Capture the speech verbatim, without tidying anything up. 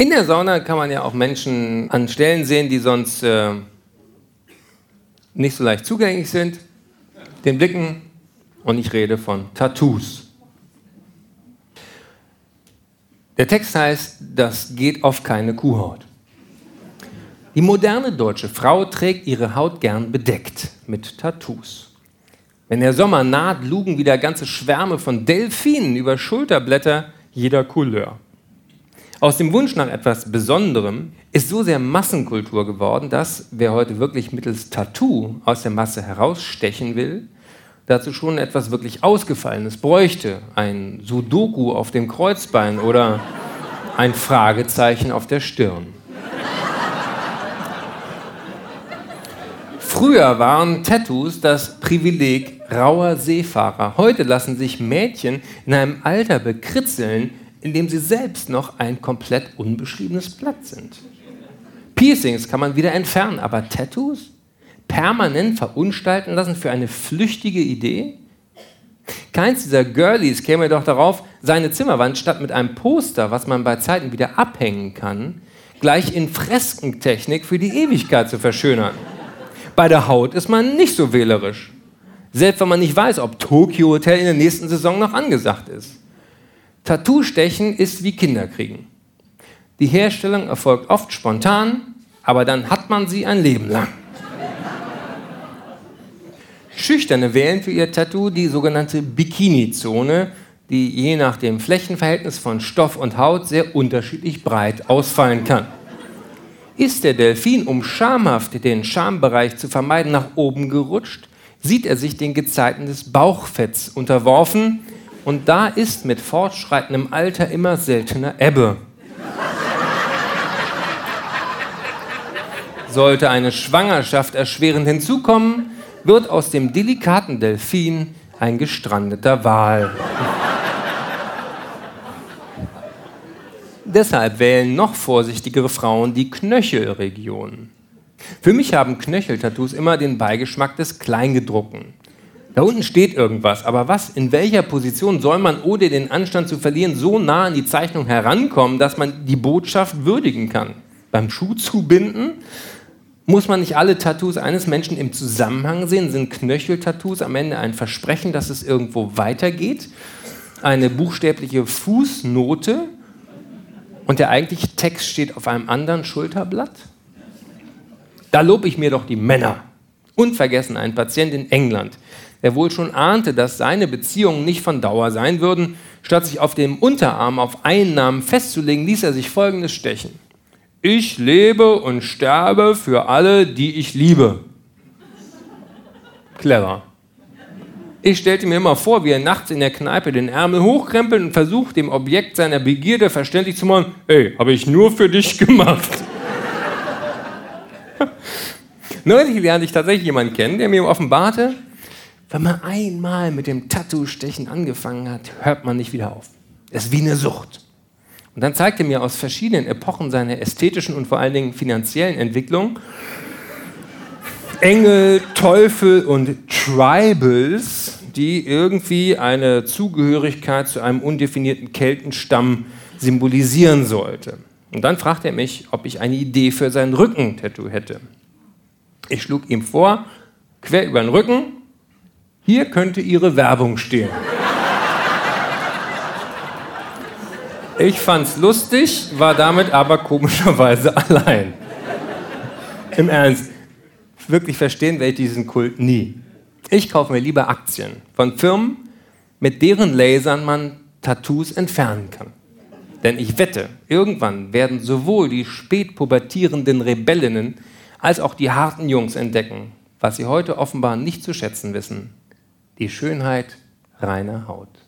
In der Sauna kann man ja auch Menschen an Stellen sehen, die sonst äh, nicht so leicht zugänglich sind, den Blicken, und ich rede von Tattoos. Der Text heißt, das geht auf keine Kuhhaut. Die moderne deutsche Frau trägt ihre Haut gern bedeckt mit Tattoos. Wenn der Sommer naht, lugen wieder ganze Schwärme von Delfinen über Schulterblätter jeder Couleur. Aus dem Wunsch nach etwas Besonderem ist so sehr Massenkultur geworden, dass, wer heute wirklich mittels Tattoo aus der Masse herausstechen will, dazu schon etwas wirklich Ausgefallenes bräuchte. Ein Sudoku auf dem Kreuzbein oder ein Fragezeichen auf der Stirn. Früher waren Tattoos das Privileg rauer Seefahrer. Heute lassen sich Mädchen in einem Alter bekritzeln, in dem sie selbst noch ein komplett unbeschriebenes Blatt sind. Piercings kann man wieder entfernen, aber Tattoos? Permanent verunstalten lassen für eine flüchtige Idee? Keins dieser Girlies käme doch darauf, seine Zimmerwand statt mit einem Poster, was man bei Zeiten wieder abhängen kann, gleich in Freskentechnik für die Ewigkeit zu verschönern. Bei der Haut ist man nicht so wählerisch. Selbst wenn man nicht weiß, ob Tokyo Hotel in der nächsten Saison noch angesagt ist. Tattoo-Stechen ist wie Kinderkriegen. Die Herstellung erfolgt oft spontan, aber dann hat man sie ein Leben lang. Schüchterne wählen für ihr Tattoo die sogenannte Bikini-Zone, die je nach dem Flächenverhältnis von Stoff und Haut sehr unterschiedlich breit ausfallen kann. Ist der Delfin, um schamhaft den Schambereich zu vermeiden, nach oben gerutscht, sieht er sich den Gezeiten des Bauchfetts unterworfen und da ist mit fortschreitendem Alter immer seltener Ebbe. Sollte eine Schwangerschaft erschwerend hinzukommen, wird aus dem delikaten Delfin ein gestrandeter Wal. Deshalb wählen noch vorsichtigere Frauen die Knöchelregion. Für mich haben Knöcheltattoos immer den Beigeschmack des Kleingedruckten. Da unten steht irgendwas, aber was, in welcher Position soll man, ohne den Anstand zu verlieren, so nah an die Zeichnung herankommen, dass man die Botschaft würdigen kann? Beim Schuh zubinden? Muss man nicht alle Tattoos eines Menschen im Zusammenhang sehen? Sind Knöcheltattoos am Ende ein Versprechen, dass es irgendwo weitergeht? Eine buchstäbliche Fußnote? Und der eigentliche Text steht auf einem anderen Schulterblatt? Da lobe ich mir doch die Männer. Unvergessen ein Patient in England, der wohl schon ahnte, dass seine Beziehungen nicht von Dauer sein würden. Statt sich auf dem Unterarm auf Einnahmen festzulegen, ließ er sich Folgendes stechen. Ich lebe und sterbe für alle, die ich liebe. Clever. Ich stellte mir immer vor, wie er nachts in der Kneipe den Ärmel hochkrempelt und versucht, dem Objekt seiner Begierde verständlich zu machen, ey, habe ich nur für dich gemacht. Neulich lernte ich tatsächlich jemanden kennen, der mir offenbarte, wenn man einmal mit dem Tattoo-Stechen angefangen hat, hört man nicht wieder auf. Es ist wie eine Sucht. Und dann zeigte er mir aus verschiedenen Epochen seiner ästhetischen und vor allen Dingen finanziellen Entwicklung Engel, Teufel und Tribals, die irgendwie eine Zugehörigkeit zu einem undefinierten Keltenstamm symbolisieren sollte. Und dann fragte er mich, ob ich eine Idee für sein Rückentattoo hätte. Ich schlug ihm vor, quer über den Rücken, hier könnte Ihre Werbung stehen. Ich fand's lustig, war damit aber komischerweise allein. Im Ernst, wirklich verstehen werde ich diesen Kult nie. Ich kaufe mir lieber Aktien von Firmen, mit deren Lasern man Tattoos entfernen kann. Denn ich wette, irgendwann werden sowohl die spätpubertierenden Rebellinnen als auch die harten Jungs entdecken, was sie heute offenbar nicht zu schätzen wissen: die Schönheit reiner Haut.